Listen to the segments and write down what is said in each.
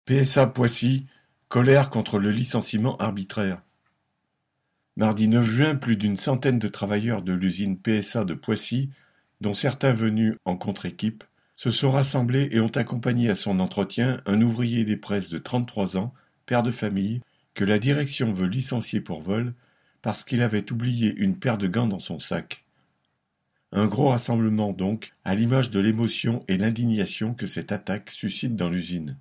PSA Poissy, colère contre le licenciement arbitraire. Mardi 9 juin, plus d'une centaine de travailleurs de l'usine PSA de Poissy, dont certains venus en contre-équipe, se sont rassemblés et ont accompagné à son entretien un ouvrier des presses de 33 ans, père de famille, que la direction veut licencier pour vol parce qu'il avait oublié une paire de gants dans son sac. Un gros rassemblement donc, à l'image de l'émotion et l'indignation que cette attaque suscite dans l'usine.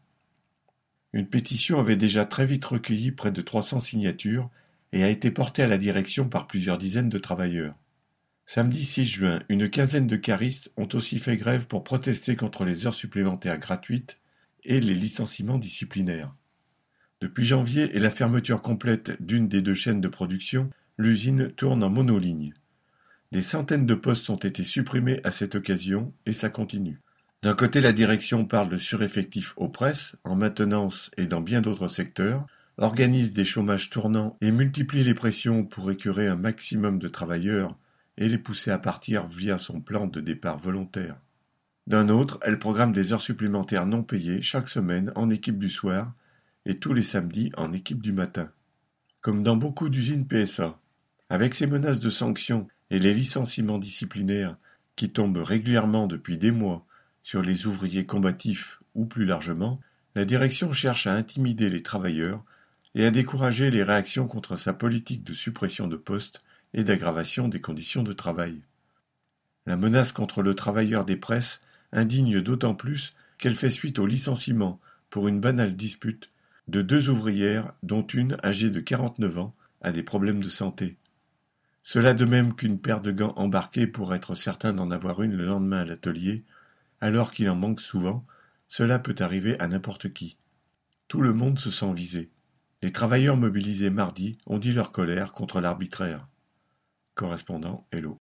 Une pétition avait déjà très vite recueilli près de 300 signatures et a été portée à la direction par plusieurs dizaines de travailleurs. Samedi 6 juin, une quinzaine de caristes ont aussi fait grève pour protester contre les heures supplémentaires gratuites et les licenciements disciplinaires. Depuis janvier et la fermeture complète d'une des deux chaînes de production, l'usine tourne en monoligne. Des centaines de postes ont été supprimés à cette occasion et ça continue. D'un côté, la direction parle de sureffectifs aux presses, en maintenance et dans bien d'autres secteurs, organise des chômages tournants et multiplie les pressions pour écurer un maximum de travailleurs et les pousser à partir via son plan de départ volontaire. D'un autre, elle programme des heures supplémentaires non payées chaque semaine en équipe du soir et tous les samedis en équipe du matin. Comme dans beaucoup d'usines PSA. Avec ces menaces de sanctions et les licenciements disciplinaires qui tombent régulièrement depuis des mois sur les ouvriers combatifs ou plus largement, la direction cherche à intimider les travailleurs et à décourager les réactions contre sa politique de suppression de postes et d'aggravation des conditions de travail. La menace contre le travailleur des presses indigne d'autant plus qu'elle fait suite au licenciement, pour une banale dispute, de deux ouvrières dont une, âgée de 49 ans, a des problèmes de santé. Cela de même qu'une paire de gants embarqués pour être certain d'en avoir une le lendemain à l'atelier, alors qu'il en manque souvent, cela peut arriver à n'importe qui. Tout le monde se sent visé. Les travailleurs mobilisés mardi ont dit leur colère contre l'arbitraire. Correspondant Hello.